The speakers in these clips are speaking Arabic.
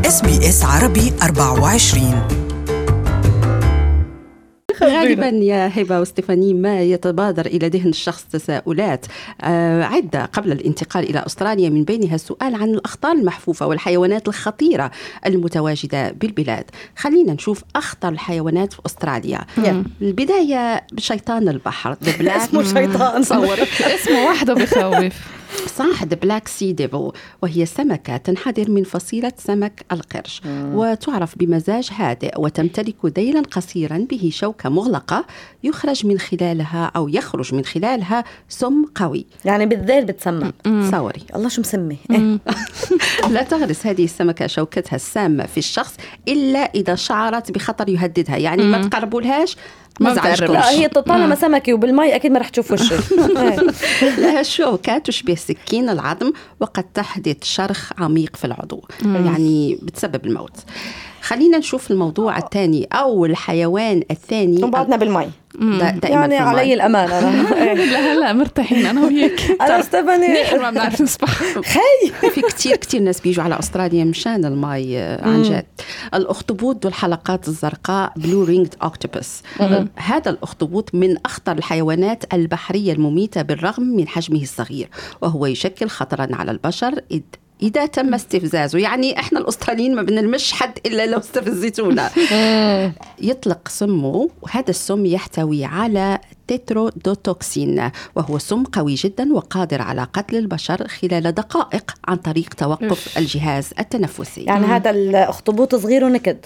SBS عربي 24. غالبا يا هبة وستيفاني ما يتبادر إلى ذهن الشخص تساؤلات عدة قبل الانتقال إلى أستراليا، من بينها السؤال عن الأخطار المحفوفة والحيوانات الخطيرة المتواجدة بالبلاد. خلينا نشوف أخطر الحيوانات في أستراليا. البداية بشيطان البحر. اسمه شيطان، صور اسمه واحدة بخوف. صح، The Black Sea Devil، وهي سمكة تنحدر من فصيلة سمك القرش، وتعرف بمزاج هادئ، وتمتلك ذيلا قصيرا به شوكة مغلقة يخرج من خلالها سم قوي. يعني بالذيل بتسمى. صوري الله شو مسمي. لا تغرس هذه السمكة شوكتها السامة في الشخص إلا إذا شعرت بخطر يهددها، يعني ما تقربوا لهاش، ما تزعجكمش. لا هي طالما سمكة وبالماء أكيد ما رح تشوف وشك. لها شوكة تشبه سكين العظم، وقد تحدث شرخ عميق في العضو، يعني بتسبب الموت. خلينا نشوف الموضوع الثاني أو الحيوان الثاني. بعدنا بالماء يعني علي الأمان. لا مرتاحين أنا وياك. أنا ستيفاني نحن ما بنعرف نسبح. خي في كتير ناس بيجوا على أستراليا مشان الماء عن جد. الأخطبوط ذو الحلقات الزرقاء بلو رينجد أوكتوبس. هذا الأخطبوط من أخطر الحيوانات البحرية المميتة بالرغم من حجمه الصغير، وهو يشكل خطرا على البشر إذا تم استفزازه. يعني إحنا الأستراليين ما بنلمش حد إلا لو استفزتونا. يطلق سمه، وهذا السم يحتوي على تترودوتوكسين، وهو سم قوي جدا وقادر على قتل البشر خلال دقائق عن طريق توقف الجهاز التنفسي. يعني هذا الأخطبوط صغير ونكد.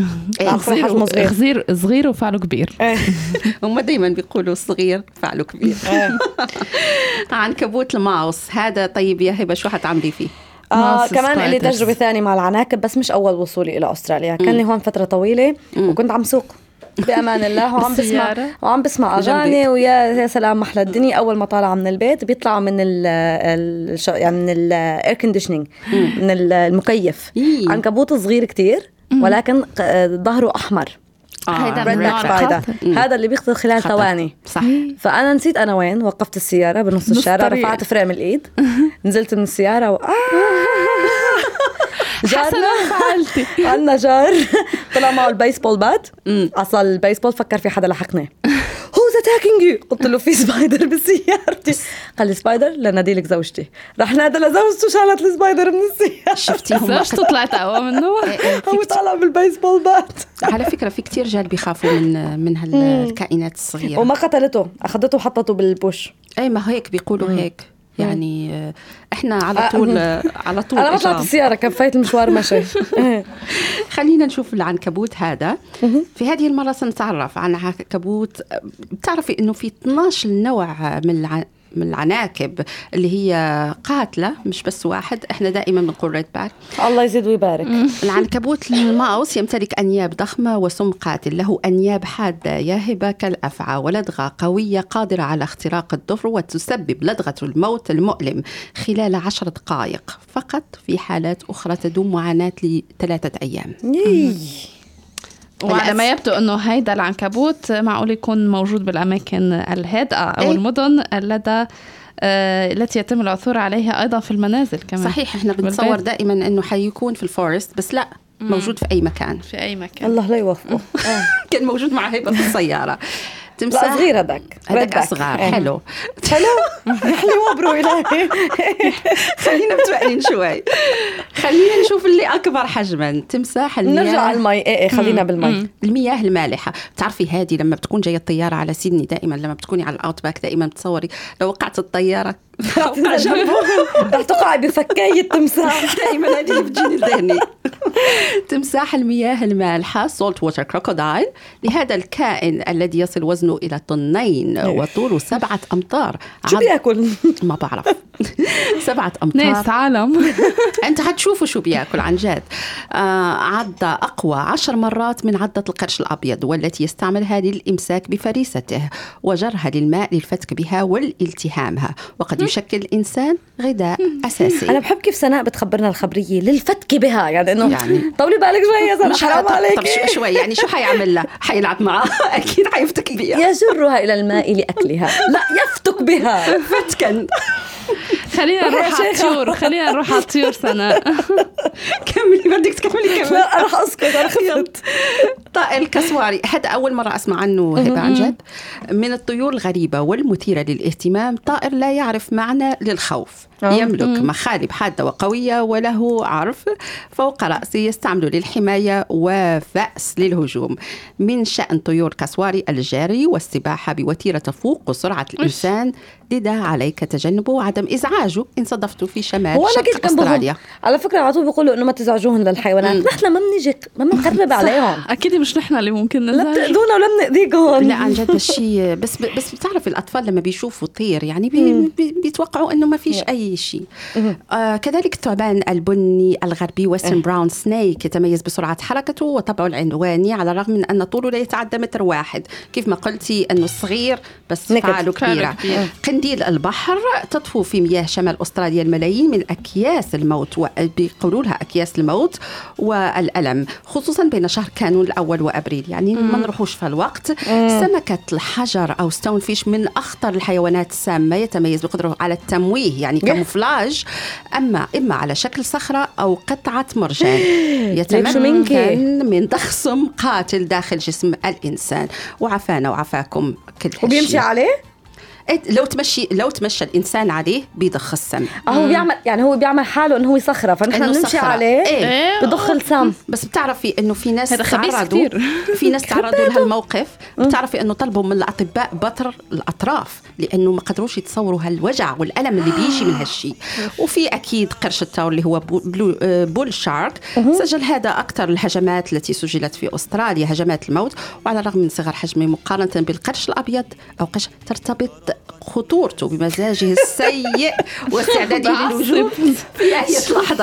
صغير وفعله كبير. هم دايما بيقولوا الصغير فعله كبير. عنكبوت الماوس هذا، طيب يا هبة شو حتعملي فيه؟ كمان اللي تجربة ثانية مع العناكب، بس مش أول وصولي إلى أستراليا. كان لي هون فترة طويلة وكنت عم سوق بأمان الله وعم بسمع أغاني، ويا سلام محلى الدنيا. أول ما طالع من البيت بيطلعوا من يعني من الاير كونديشنينج، من المكيف. عنكبوت صغير كتير ولكن ظهره أحمر. هذا اللي بيقتل خلال ثواني. صح. فأنا نسيت أنا وين، وقفت السيارة بنص الشارع، رفعت فريم الإيد، نزلت من السيارة حسنا فعلتي. عنا جار طلع معه البيسبول بات، عصا البيسبول، فكر في حدا لحقني. Who's attacking you؟ قلت له في سبايدر بسيارتي. قال لي سبايدر؟ لناديلك زوجتي. رح نادى لزوجته، شالت السبايدر من السيارة. شفتيهم زوجته طلعت أقوى منه. هو طالع بالبيسبول بات. على فكرة في كتير رجال بيخافوا من هالكائنات الصغيرة. وما قتلته، أخذته وحطته بالبوش. أي ما هيك بيقولوا هيك. يعني احنا على طول انا طلعت السياره كفيت المشوار ماشي. خلينا نشوف العنكبوت هذا. في هذه المره سنتعرف عن عنكبوت. بتعرفي انه في 12 نوع من العناكب اللي هي قاتلة، مش بس واحد. احنا دائما بنقول ريد باك. الله يزيد ويبارك. العنكبوت الماوس يمتلك أنياب ضخمة وسم قاتل، له أنياب حادة يا هبة كالأفعى، ولدغة قوية قادرة على اختراق الظفر، وتسبب لدغة الموت المؤلم خلال 10 دقائق فقط. في حالات أخرى تدوم معاناة ل3 أيام. وعلى ما يبدو أنه هيدا العنكبوت معقول يكون موجود بالأماكن الهادئة أو المدن التي يتم العثور عليها أيضا في المنازل كمان. صحيح، احنا بنتصور دائما أنه حيكون في الفورست، بس لا، موجود في أي مكان. في أي مكان. الله لا يوفقه. كان موجود مع هبة في السيارة. تمساح صغير هذاك أصغر. حلو حلو برو إلهي. خلينا متفائلين شوي. خلينا نشوف اللي أكبر حجما، تمساح المياه. نرجع على المي. خلينا بالمي. المياه المالحة. بتعرفي هذه لما بتكون جاية الطيارة على سيدني، دائما لما بتكوني على الأوتباك دائما بتصوري لو وقعت الطيارة رح تقع بفكاية التمساح. دائما هذه اللي بتجيني ذهني. تمساح المياه المالحة salt water crocodile، لهذا الكائن الذي يصل وزنه إلى 2 طن وطوله 7 أمتار. شو بيأكل؟ ما بعرف. 7 أمتار. ناس عالم. أنت هتشوفوا شو بيأكل عن جد. عضة أقوى 10 مرات من عضة القرش الأبيض، والتي يستعملها للإمساك بفريسته وجرها للماء للفتك بها والالتهامها، وقد يشكل الإنسان غذاء أساسي. أنا بحب كيف سناء بتخبرنا الخبرية للفتك بها، يعني إنه طولي بالك شوي يا زلمة، حرام عليك. طب شوي يعني شو حيعمل لها؟ حيلعب معها أكيد حيفتك بها. يجرها إلى الماء لأكلها، لا يفتك بها فتكا. خلينا نروح على الطيور سناء. كملي، بدك تكملي. لا راح اسكت، انا خفت. طائر الكسواري هذا اول مره اسمع عنه هبه، عن جد من الطيور الغريبه والمثيره للاهتمام. طائر لا يعرف معنى للخوف، يملك مخالب حاده وقويه وله عرف فوق راسه يستعمل للحمايه وفأس للهجوم. من شأن طيور كسواري الجري والسباحه بوتيره تفوق سرعه الانسان، لذا عليك تجنبه وعدم ازعاجه ان صدفته في شمال شرق استراليا. على فكره على طول بيقولوا انه ما تزعجوهن للحيوانات. نحن ما بنيجي ما بنقرب عليهم. اكيد مش نحن اللي ممكن نزعج، لا بتأذونا ولا بنأذيكم. لا عن جد الشيء بس بتعرف الاطفال لما بيشوفوا طير يعني بيتوقعوا انه ما فيش اي شيء. كذلك الثعبان البني الغربي ويسترن براون سنيك يتميز بسرعه حركته وطبعه العنواني، على الرغم من ان طوله لا يتعدى 1 متر. كيف ما قلتي انه صغير بس فعاله كبيره. قنديل البحر تطفو في مياه شمال استراليا الملايين من اكياس الموت، وبيقولوا لها اكياس الموت والالم، خصوصا بين شهر كانون الاول وابريل، يعني ما نروحوش في الوقت. سمكه الحجر او ستون فيش من اخطر الحيوانات السامه، يتميز بقدرته على التمويه يعني كاموفلاج، اما على شكل صخره او قطعه مرجان. يتمكن من ضخم قاتل داخل جسم الانسان. وعافانا وعافاكم كل هالشيء. وبيمشي عليه لو تمشى الانسان عليه بيضخ السم. هو بيعمل حاله انه هو صخره، فنحن نمشي عليه بضخ السم. بس بتعرفي انه في ناس تعرضوا لهالموقف. بتعرفي انه طلبوا من الاطباء بتر الاطراف لانه ما قدروش يتصوروا هالوجع والالم اللي بيجي من هالشيء. وفي اكيد قرش الثور اللي هو بول شارك، سجل هذا اكثر الهجمات التي سجلت في استراليا، هجمات الموت. وعلى الرغم من صغر حجمه مقارنه بالقرش الابيض او قرش، ترتبط خطورته بمزاجه السيء واستعداده للوجود في أي لحظة.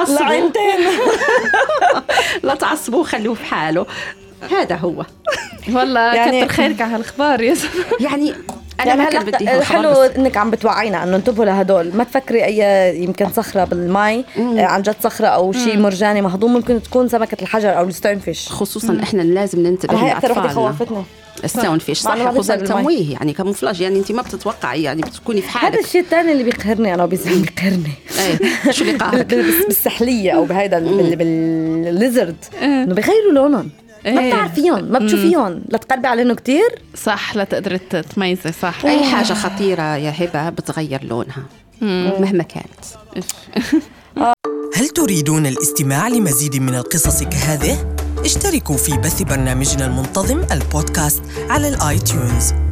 لا تعصبوا خلوه في حاله. هذا هو والله يعني كتر خيرك على هالأخبار. يعني أنا ما كان بدي حلو إنك عم بتوعينا إنه انتبهوا لهدول. ما تفكري أي يمكن صخرة بالماء عن جد صخرة أو شيء مرجاني مهضوم، ممكن تكون سمكة الحجر أو الستون فيش. خصوصا إحنا لازم ننتبه لأطفالنا. الستون فيش صح، خصوصا تمويه يعني كاموفلاج، يعني انت ما بتتوقعي يعني بتكوني في حالك. هذا الشيء الثاني اللي بيقهرني انا بيقهرني شو اللي قهرك؟ بالسحليه او بهذا بالليزرد انه بيغيروا لونهم. ما بتعرفيهم، ما بتشوفيهم، لا تقربي عليهم كتير صح، لا تقدري تميزي صح. اي حاجه خطيره يا هبه بتغير لونها مهما كانت. هل تريدون الاستماع لمزيد من القصص كهذه؟ اشتركوا في بث برنامجنا المنتظم البودكاست على الآيتيونز.